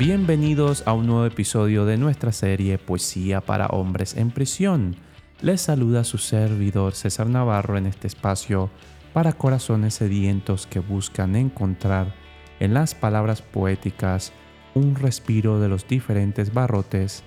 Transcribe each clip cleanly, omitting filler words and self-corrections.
Bienvenidos a un nuevo episodio de nuestra serie Poesía para Hombres en Prisión. Les saluda su servidor César Navarro en este espacio para corazones sedientos que buscan encontrar en las palabras poéticas un respiro de los diferentes barrotes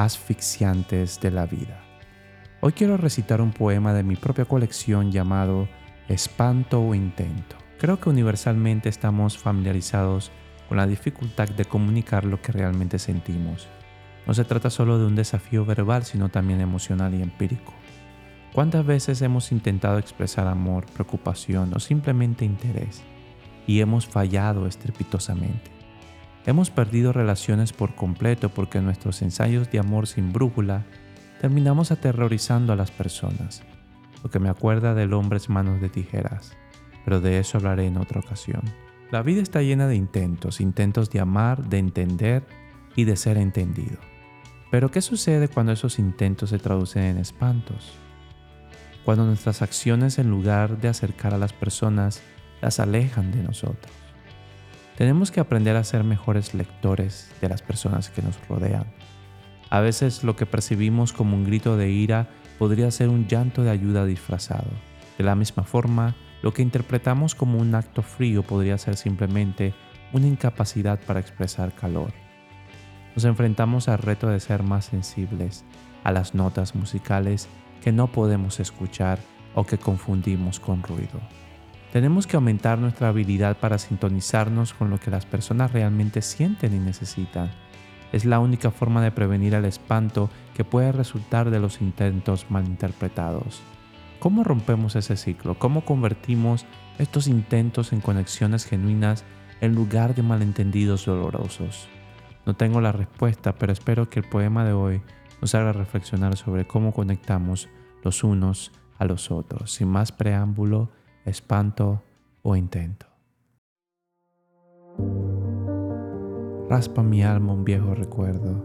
asfixiantes de la vida. Hoy quiero recitar un poema de mi propia colección llamado Espanto o Intento. Creo que universalmente estamos familiarizados con la dificultad de comunicar lo que realmente sentimos. No se trata solo de un desafío verbal, sino también emocional y empírico. ¿Cuántas veces hemos intentado expresar amor, preocupación o simplemente interés y hemos fallado estrepitosamente? Hemos perdido relaciones por completo porque en nuestros ensayos de amor sin brújula terminamos aterrorizando a las personas, lo que me acuerda del hombre manos de tijeras, pero de eso hablaré en otra ocasión. La vida está llena de intentos de amar, de entender y de ser entendido. Pero ¿qué sucede cuando esos intentos se traducen en espantos? Cuando nuestras acciones, en lugar de acercar a las personas, las alejan de nosotros. Tenemos que aprender a ser mejores lectores de las personas que nos rodean. A veces lo que percibimos como un grito de ira podría ser un llanto de ayuda disfrazado. De la misma forma, lo que interpretamos como un acto frío podría ser simplemente una incapacidad para expresar calor. Nos enfrentamos al reto de ser más sensibles a las notas musicales que no podemos escuchar o que confundimos con ruido. Tenemos que aumentar nuestra habilidad para sintonizarnos con lo que las personas realmente sienten y necesitan. Es la única forma de prevenir el espanto que puede resultar de los intentos malinterpretados. ¿Cómo rompemos ese ciclo? ¿Cómo convertimos estos intentos en conexiones genuinas en lugar de malentendidos dolorosos? No tengo la respuesta, pero espero que el poema de hoy nos haga reflexionar sobre cómo conectamos los unos a los otros. Sin más preámbulo, espanto o intento. Raspa mi alma un viejo recuerdo.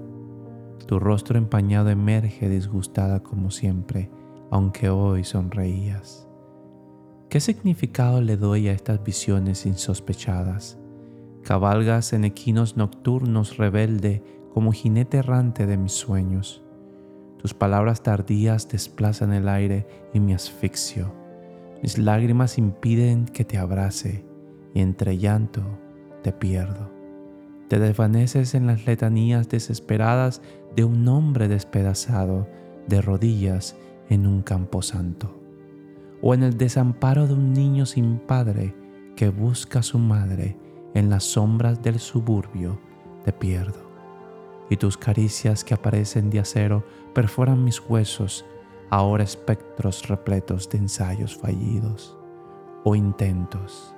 Tu rostro empañado emerge disgustada como siempre, aunque hoy sonreías. ¿Qué significado le doy a estas visiones insospechadas? Cabalgas en equinos nocturnos rebelde como jinete errante de mis sueños. Tus palabras tardías desplazan el aire y me asfixio. Mis lágrimas impiden que te abrace y entre llanto te pierdo. Te desvaneces en las letanías desesperadas de un hombre despedazado de rodillas en un camposanto, o en el desamparo de un niño sin padre que busca a su madre en las sombras del suburbio, te pierdo. Y tus caricias que aparecen de acero perforan mis huesos, ahora espectros repletos de ensayos fallidos, o intentos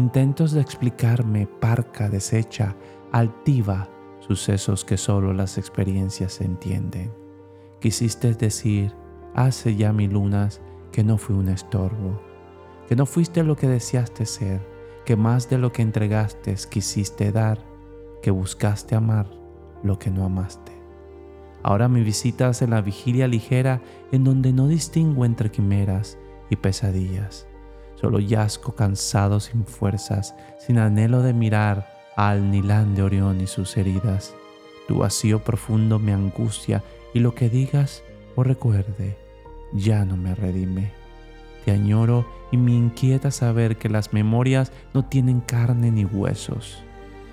de explicarme, parca, deshecha, altiva, sucesos que solo las experiencias entienden. Quisiste decir hace ya 1000 lunas que no fui un estorbo, que no fuiste lo que deseaste ser, que más de lo que entregaste quisiste dar, que buscaste amar lo que no amaste. Ahora me visitas en la vigilia ligera en donde no distingo entre quimeras y pesadillas. Solo yazgo cansado sin fuerzas, sin anhelo de mirar al Nilán de Orión y sus heridas. Tu vacío profundo me angustia y lo que digas o recuerde ya no me redime. Te añoro y me inquieta saber que las memorias no tienen carne ni huesos.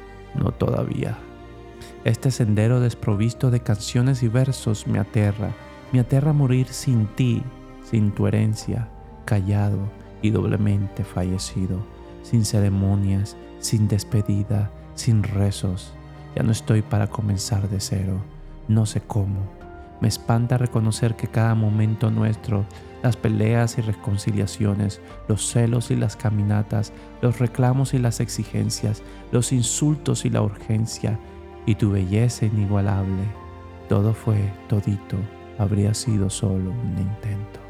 No todavía. Este sendero desprovisto de canciones y versos me aterra morir sin ti, sin tu herencia, callado y doblemente fallecido, sin ceremonias, sin despedida, sin rezos. Ya no estoy para comenzar de cero, no sé cómo. Me espanta reconocer que cada momento nuestro, las peleas y reconciliaciones, los celos y las caminatas, los reclamos y las exigencias, los insultos y la urgencia, y tu belleza inigualable, todo fue, todito, habría sido solo un intento.